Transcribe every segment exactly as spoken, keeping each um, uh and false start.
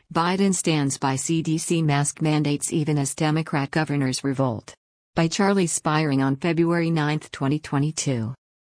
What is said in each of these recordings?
Biden stands by C D C mask mandates even as Democrat governors revolt. By Charlie Spiring on February ninth, twenty twenty-two.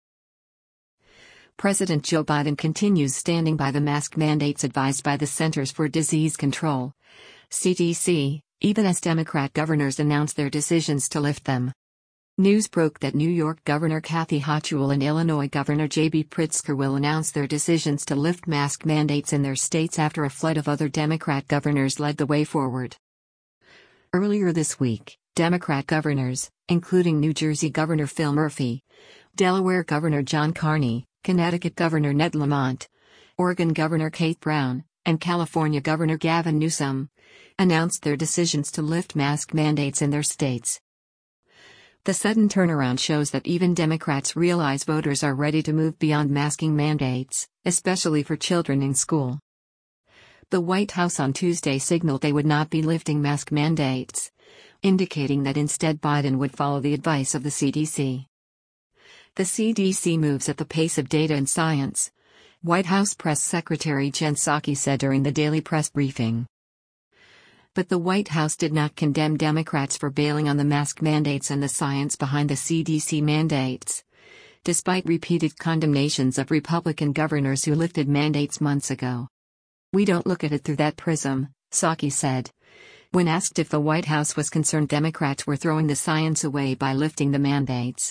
President Joe Biden continues standing by the mask mandates advised by the Centers for Disease Control, C D C, even as Democrat governors announce their decisions to lift them. News broke that New York Governor Kathy Hochul and Illinois Governor J B Pritzker will announce their decisions to lift mask mandates in their states after a flood of other Democrat governors led the way forward. Earlier this week, Democrat governors, including New Jersey Governor Phil Murphy, Delaware Governor John Carney, Connecticut Governor Ned Lamont, Oregon Governor Kate Brown, and California Governor Gavin Newsom, announced their decisions to lift mask mandates in their states. The sudden turnaround shows that even Democrats realize voters are ready to move beyond masking mandates, especially for children in school. The White House on Tuesday signaled they would not be lifting mask mandates, indicating that instead Biden would follow the advice of the C D C. The C D C moves at the pace of data and science, White House Press Secretary Jen Psaki said during the daily press briefing. But the White House did not condemn Democrats for bailing on the mask mandates and the science behind the C D C mandates, despite repeated condemnations of Republican governors who lifted mandates months ago. "We don't look at it through that prism," Psaki said. When asked if the White House was concerned Democrats were throwing the science away by lifting the mandates.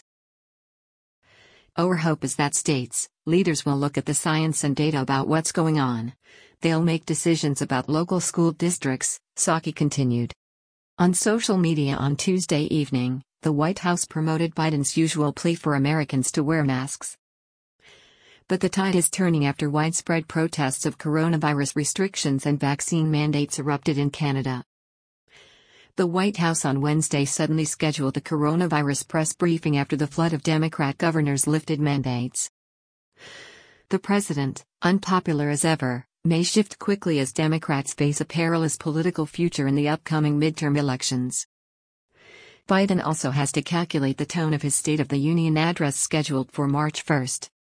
"Our hope is that states, leaders will look at the science and data about what's going on. They'll make decisions about local school districts," Psaki continued. On social media on Tuesday evening, the White House promoted Biden's usual plea for Americans to wear masks. But the tide is turning after widespread protests of coronavirus restrictions and vaccine mandates erupted in Canada. The White House on Wednesday suddenly scheduled a coronavirus press briefing after the flood of Democrat governors lifted mandates. The president, unpopular as ever, may shift quickly as Democrats face a perilous political future in the upcoming midterm elections. Biden also has to calculate the tone of his State of the Union address scheduled for March first.